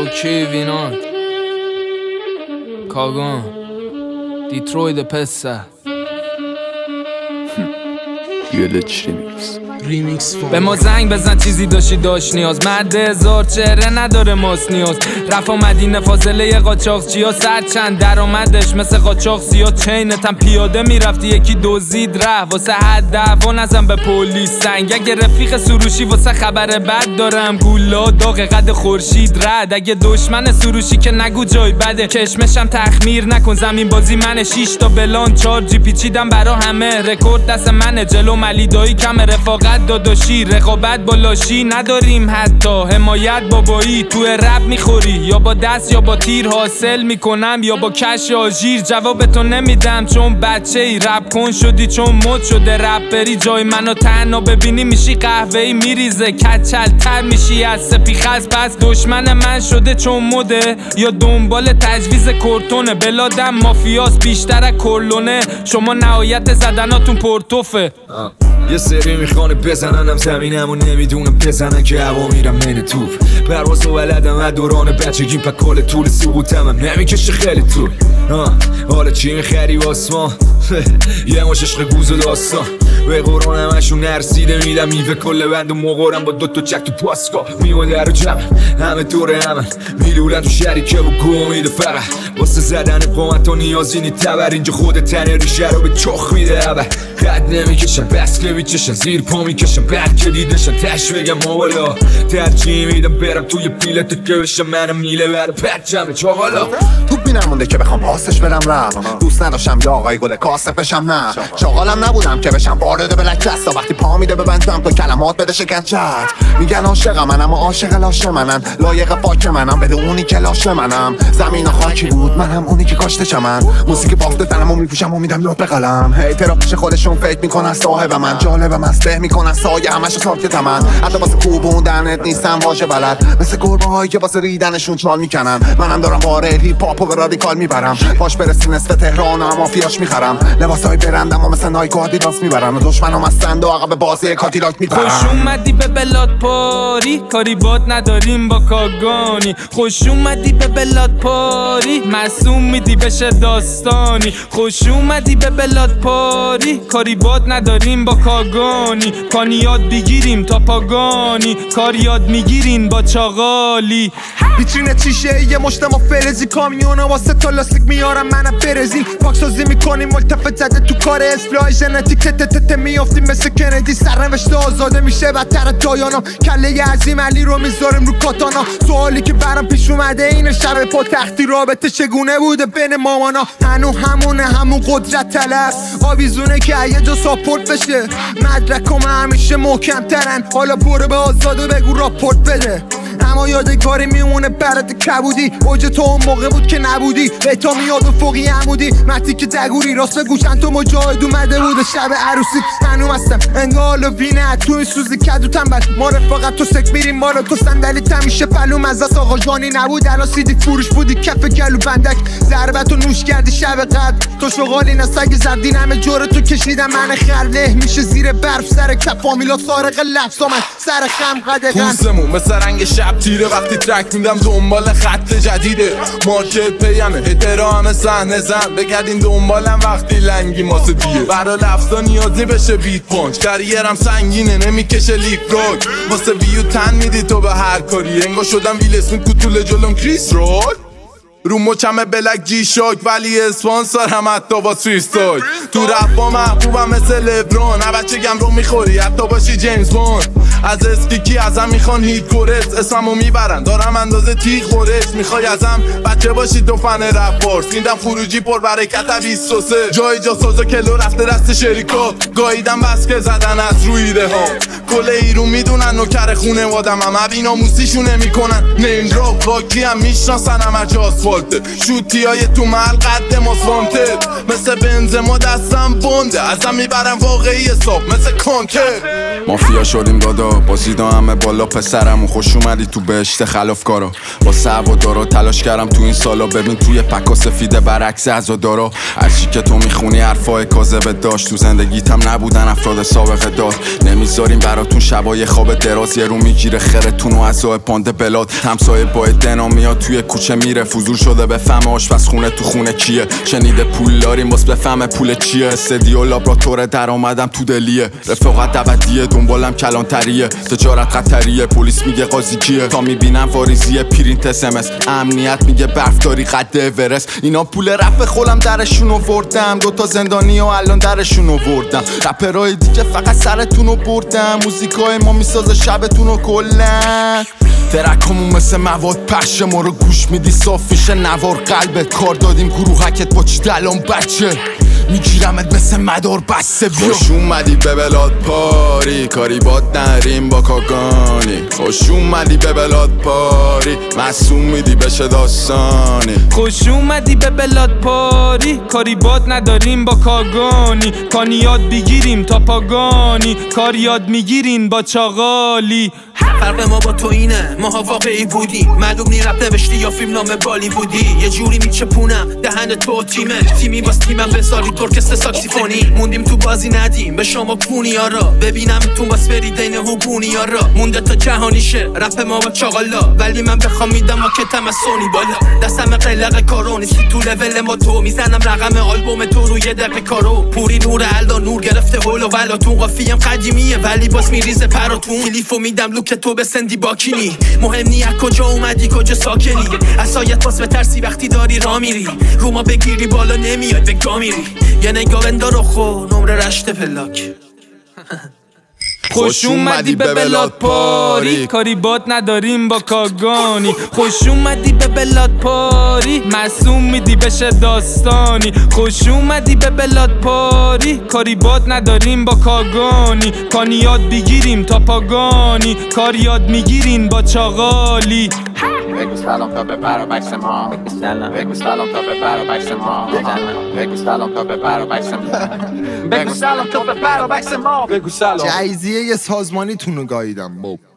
اوکی وینان کاگان دیتروید پسه یلچ ریمیکس به ما زنگ بزن چیزی داشت نیاز مرد هزار چهره نداره ماس نیاز رفا مدینه فاصله قاچاق چیا سر چند درآمدش مثل قاچاق زیاد چینتم پیاده میرفتی یکی دزدید ره واسه حد دعوا نزن به پلیس سنگ اگه رفیق سروشی واسه خبر بد دارم گولا داغ قد خورشید رد اگه دشمن سروشی که نگو جای بده کشمشم تخمیر نکن زمین بازی منه 6 تا بلان 4 جی پیچیدم برا همه رکورد دست منه جلو ملی دایی کم رفاقت داداشی رقابت با لاشی نداریم حتی حمایت بابایی تو رپ میخوری یا با دست یا با تیر حاصل میکنم یا با کش آژیر جوابتو نمیدم چون بچه ای رپ کن شدی چون مد شده رپری جای منو تنها ببینی میشی قهوه‌ای میریزه کچل تر میشی از سپیخز پس دشمن من شده چون مده یا دنبال تجویز کورتونه بلادم مافیاس بیشتر از کرلونه شما نهایت زدناتون پرتوفه یه سری میخوانه بزننم زمینم و نمیدونم بزنن که هوا میرم من توپ پرواز و ولدم از دوران بچگیم پا کل طول سقوطم نمیکشه خیلی طول حالا چی میخری واسمان یه مش عشق گوز و داستان به قرآن همشون نرسیده میدم میوه کل بند و مقارم با دوتا چک تو پاسکا میمون در و جمع همه دوره همه میلولن تو شریکه و گو میده فقط واسه زدن قومت و نیازی نی تبر اینجا خود تنه ریشه رو به چخ میده عبر خد نمیکشن بس که میچشن زیر پا میکشن بعد که دیدشن تش بگم موالا ترجیح میدم برم توی پیلت که بشم منم میله بر پرچم چاقالا توپ می نمونده که بخوام پاسش برم رفت دوست نداشتم یا آقای گل کاسف بشم نه شاغالم نبودم که بشم وارد بلک دستا وقتی پا میده ببندم تو کلمات بده شکنجت میگن عاشق منم و عاشق لاشه منن لایق فاک منم بده اونی که لاشه منم زمین و خاکی بود منم اونی که کاشته چمن موسیقی بافته تنمو میپوشم و میدم لط به قلم هیترا پیش خودشون فکر میکنن صاحب من جالبم مسته میکنن سایه همش ساکت من حتی واسه کوبوندنت نیستم واژه بلد مثل گربه هایی که واسه ریدنشون چال میکنن منم دارم وارد هیپ هاپو به رادیکال میبرم پاش برسی نصف تهران و مافیاش میخرم لباسای برندم و مثل نایک و آدیداس میبرم و دشمنم هستند و عقب بازی کاتیلاک میبرم خوش اومدی به بلاد پاری کاری باد نداریم با کاگانی خوش اومدی به بلاد پاری معصوم میدی بشه داستانی خوش اومدی به بلاد پاری کاری باد نداریم با کاگانی کانی یاد بگیریم تا پاگانی کار یاد میگیرین با چاغالی بیچینه چیشه یه مشتم و فرزی کامیونا واسه تا لاستیک میارم منم برزین پاکسازی میکنیم ملتفت زده تو کار اسپلای ژنتیک تتت میافتیم مثل کندی سرنوشت آزاده میشه بدتر دایانا کله عظیم علی رو میذاریم رو کاتانا سوالی که برام پیش اومده اینه شب پا تختی رابطه چگونه بوده بین مامانا همون قدرت طلب آویزونه که یه جا ساپورت بشه مدرکم همیشه محکم ترن حالا برو به آزاده بگو راپورت بده اما یادگاری میمونه برات کبودی اوج تو اون موقع بود که نبودی بهتا میاد و فوقی عمودی متی که دگوری راست بگو چند تو مجاهد اومده بوده شب عروسی هنوم هستم انگار وینه تو این سوزی کدو تنبل ما رفاقت تو سک میریم ما رو تو صندلی تمیشه پلوم از دست آقا جانی نبود الان سیدی فروش بودی کف گلو بندک ضربتو نوش کردی شب قبل تو شغالی نسگ زردین همه جور تو کشیدم من خرله میشه زیر برف سر کف فامیلا سارق لفظا من سر خم قدقن پوستمون مثل رنگ شب تیره وقتی ترک میدم دنبال خط جدیده مارکت پیمه احترام صحنه زن بگردین دنبالم وقتی لنگی ماسه دیه برا لفظا نیازی بشه بیت پانچ کریرم سنگینه نمیکشه لیف روک واسه ویو تن میدی تو به هر کاری انگار شدم ویل اسمیت کوتول جلوم کریس رول رو مچمه بلک جی شاک ولی اسپانسر هم حتی با سویستاک تو رفا محبوبم مثل لبران نه بچه گم رو میخوری حتی باشی جیمز باند از اسکیکی ازم میخوان هیت کورس اسممو میبرن دارم اندازه تیغ خورش میخوای ازم بچه باشی دو فن رپ بارس میدم خروجی پر برکت 23 جای جا سازا کلو رفته دست شریکا گاییدم بس که زدن از روی ایده ها کل ایرون میدونن نوکر خونه وادم هم بینا موسیشونه میکنن نیم دراپ واکی هم میشناسن هم جاست آسفالته شوتی های تو محل قد ما وانتد مثل بنزما دستم بنده ازم میبرم واقعی حساب مثل کانتر مافیا شدیم دادا بازیدا همه بالا پسرمون خوش اومدی تو بهشت خلافکارا با سعو و دارا تلاش کردم تو این سالا ببین توی پکا سفیده برعکس عزادارا هرچی که تو میخونی حرفای کاذب داشت تو زندگیتم نبودن افراد سابقه دار نمیذاریم براتون شبای خواب دراز یه رو میگیره خرتون و عزای پانده بلاد همسایه با دنا میاد توی کوچه میره فضول شده به فهم آشپزخونه تو خونه کیه شنیده پول داریم باز بفهم پول چیه استدیو لابراتوار درآمدم تو دلیه رفاقت ابدیه دنبالم کلانتریه تجارت خطریه پلیس میگه قاضی کیه تا میبینم واریزیه پرینت اسمس امنیت میگه برفداری قد اورست اینا پول رپ خولم درشون آوردم دوتا زندانی و الان درشون آوردم رپرای دیگه فقط سرتون رو بردم موزیکای ما میسازه شبتون رو کلن ترکمون مثل مواد پخش ما رو گوش میدی صاف میشه نوار قلبت کار دادیم گروهکت با چی دلان بچه میگیرمت مثل مدار بسته بیا خوش اومدی به بلاد پاری کاری باد نریم با کاگانی خوش اومدی به بلاد پاری معصوم میدی بشه داستانی خوش اومدی به بلاد پاری کاری باد نداریم با کاگانی کانی یاد بگیریم تا پاگانی کار یاد میگیرین با چاغالی فرق ما با تو اینه ماها واقعی بودیم معلوم نی رپ نوشتی یا فیلم نام بالی بودی یه جوری میچپونم دهن تو تیمی باز تیمم بذاری ترکست ساکسیفونی موندیم تو بازی ندیم به شما کونیارا ببینم تو باز بری دین هوگونیارا مونده تا جهانی شه رپ ما با چاقالا ولی من بخوام میدم ما کتم از سونی بالا دستم قلق کارو نیستی تو لول ما تو میزنم رقم آلبوم تو روی دق کارو پوری نور الدا نور گرفته هول و ولا تو قافیم قدیمیه ولی باز میریزه پراتون کلیفو میدم لوک تو به سندی باکینی مهم نی کجا اومدی کجا ساکنی عصایت باز به ترسی وقتی داری را میری رو ما بگیری بالا نمیاد به گا میری یه نگاه بندار خو نمره رشت پلاک خوش اومدی به بلاد پاری کاری باد نداریم با کاگانی خوش اومدی به بلاد پاری معصوم میدی بشه داستانی خوش اومدی به بلاد پاری کاری باد نداریم با کاگانی کانی یاد بگیریم تا پاگانی کار یاد میگیرین با چاغالی بگو سلام تا ببر و بکس ما بگو سلام تا ببر و بکس ما بگو سلام تا ببر و بکس ما بگو سلام تا ببر و بکس ما جایزیه یه سازمانی تونو گاییدم